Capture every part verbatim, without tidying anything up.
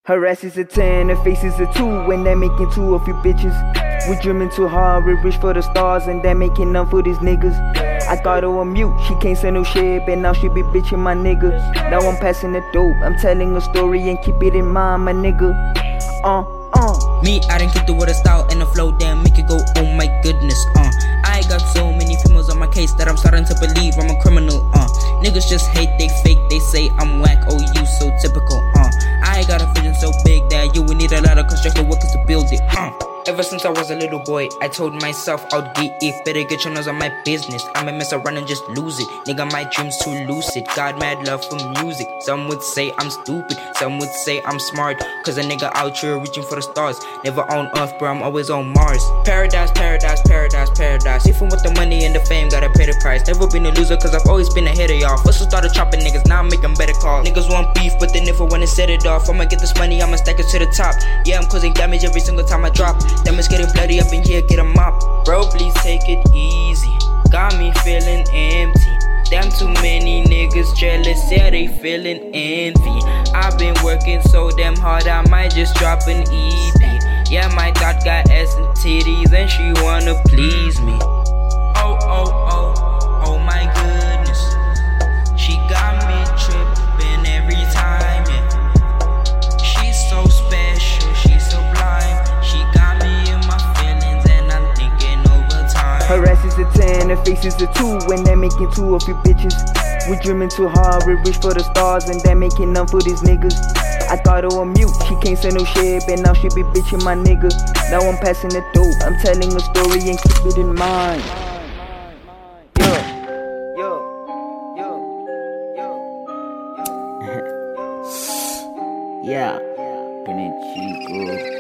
Her ass is a ten, her face is a two, when they making two of you bitches. We dreaming too hard, we reach for the stars, and they making none for these niggas. I got her on mute, she can't say no shit, but now she be bitching my nigga. Now I'm passing the dope, I'm telling a story and keep it in mind, my nigga. Uh, uh. Me, I done kicked it with a style and a flow, damn, make it go, oh my goodness, uh. I got so many females on my case that I'm starting to believe I'm a criminal, uh. Niggas just hate, they fake, they say I'm whack, oh you so typical, uh. I got a vision so big that you would need a lot of construction workers to build it, uh. Ever since I was a little boy, I told myself I'd get it. Better get your nose on my business. I'ma mess around and just lose it. Nigga, my dreams too lucid. Got mad love for music. Some would say I'm stupid, some would say I'm smart. Cause a nigga out here reaching for the stars. Never on Earth, bro, I'm always on Mars. Paradise, paradise, paradise, paradise. Even with the money and the fame, gotta pay the price. Never been a loser, cause I've always been ahead of y'all. First I started chopping niggas, now I'm making better calls. Niggas want beef, but they never wanna set it off. I'ma get this money, I'ma stack it to the top. Yeah, I'm causing damage every single time I drop. Diamonds getting bloody up in here, get a mop. Bro, please take it easy. Got me feeling empty. Damn, too many niggas jealous, yeah, they feeling envy. I've been working so damn hard, I might just drop an E P. Yeah, my dot got ass and titties, and she wanna please me. Oh, oh, oh, oh my goodness. She got me tripping every time, yeah. She's so special, she's sublime. She got me in my feelings, and I'm thinking over time. Her ass is a ten, her face is a two, when they making two of you bitches. We dreaming too hard, we reach for the stars, and they making none for these niggas. I got her on mute, she can't say no shit, but now she be bitching my nigga. Now I'm passing the dope, I'm telling a story and keep it in mind. Yo, yo, yo, yo, yo. Yeah, Penny Chico.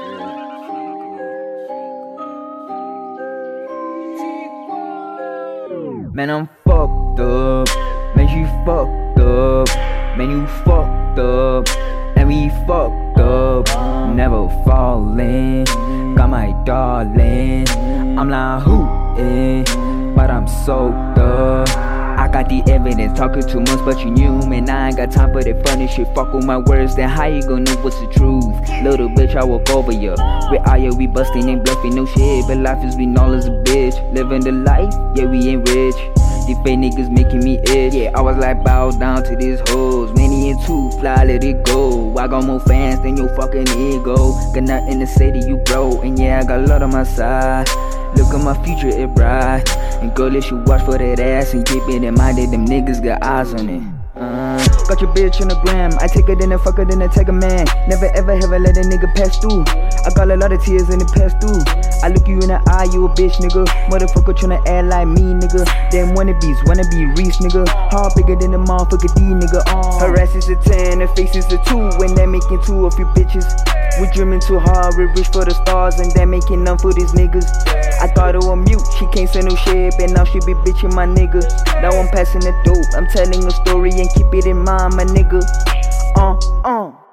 Man, I'm fucked up. Man, you fucked up. Man, you fucked up. And we fucked up. Never falling. Got my darling. I'm like hootin', but I'm soaked up. I got the evidence, talking too much, but you knew, man. I ain't got time for that funny shit. Fuck with my words, then how you gon' know what's the truth? Little bitch, I walk over ya. We all ya, we bustin' and bluffing, no shit. But life is we all as a bitch. Living the life, yeah, we ain't rich. These fake niggas making me itch. Yeah, I was like, bow down to these hoes. Many and two, fly, let it go. I got more fans than your fucking ego. Got nothing to say to you, bro. And yeah, I got love on my side. Look at my future, it bright. And girl, you should watch for that ass and keep it in mind that them niggas got eyes on it. Uh, got your bitch on the gram. I take it in and fuck it in and take a man. Never ever ever let a nigga pass through. I got a lot of tears in the past through. I look you in the eye, you a bitch, nigga. Motherfucker tryna act like me, nigga. Them wannabes wanna be Reese, nigga. Hard bigger than the motherfucker D, nigga. Uh. Her ass is a ten, her face is a two, when they making two of you bitches. We dreaming too hard, we reach for the stars, and they making none for these niggas. I got her on mute, she can't say no shit, but now she be bitching my nigga. Now I'm passing the dope, I'm telling a story and keep it in mind, my nigga. Uh, uh.